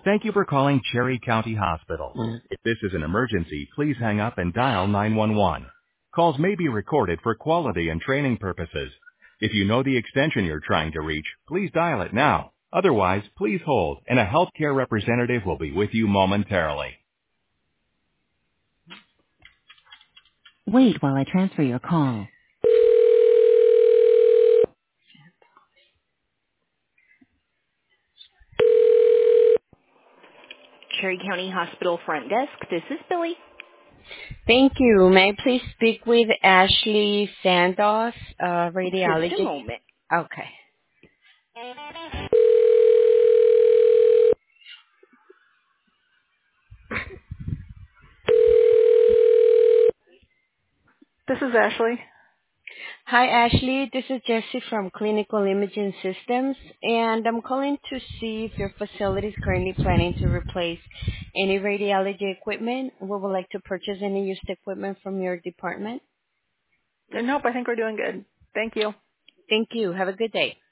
Thank you for calling Cherry County Hospital. If this is an emergency, please hang up and dial 911. Calls may be recorded for quality and training purposes. If you know the extension you're trying to reach, please dial it now. Otherwise, please hold, and a healthcare representative will be with you momentarily. Wait while I transfer your call. Cherry County Hospital front desk. This is Billy. Thank you. May I please speak with Ashley Sandos, Just a radiologist? moment. Okay. This is Ashley. Hi, Ashley. This is Jessie from Clinical Imaging Systems, and I'm calling to see if your facility is currently planning to replace any radiology equipment. We would like to purchase any used equipment from your department. Nope, I think we're doing good. Thank you. Thank you. Have a good day.